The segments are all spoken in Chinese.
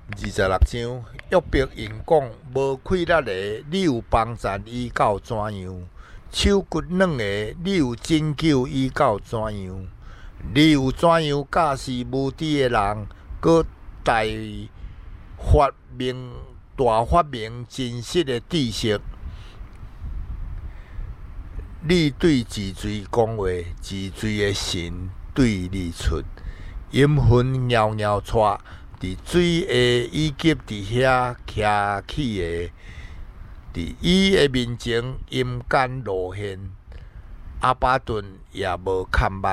26章，约伯因讲无气力的，你有帮赞伊到怎样？手骨软的，你有拯救伊到怎样？你有怎样教示无知的人，搁大发明真实的知识？你对治水讲话，治水的神对你出，阴魂袅袅窜，伫水下以及伫遐徛起的，伫伊的面前阴间露现，阿巴顿也无看捌。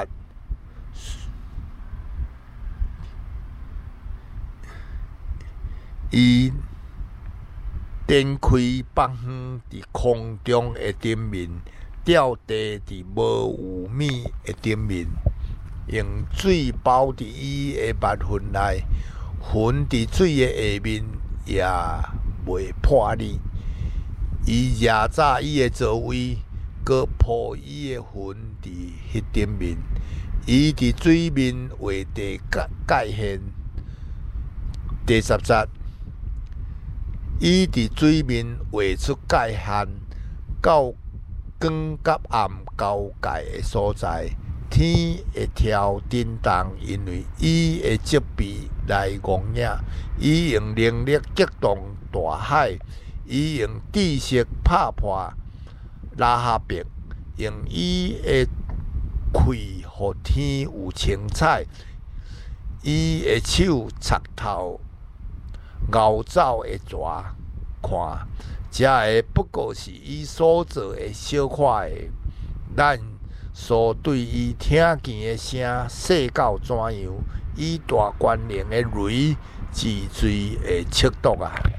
伊展开放远伫空中的顶面，吊地伫无有米的顶面，用水包伫伊的目魂内，魂伫水的下面也袂破裂。伊压榨伊的座位，搁抱伊的魂伫迄顶面。伊伫水面画地界限。第10节，伊伫水面画出界限，到光甲暗交界的所在，天会跳震动，因为伊的脊背来攻影。伊用能力激动大海，伊用知识拍破拉哈伯，用伊的气，互天有青彩。伊的手插透熬走的蛇，看，这个不过是伊所做的小可的，咱所对伊听见的声细到怎样？以大关联的雷治水的尺度啊！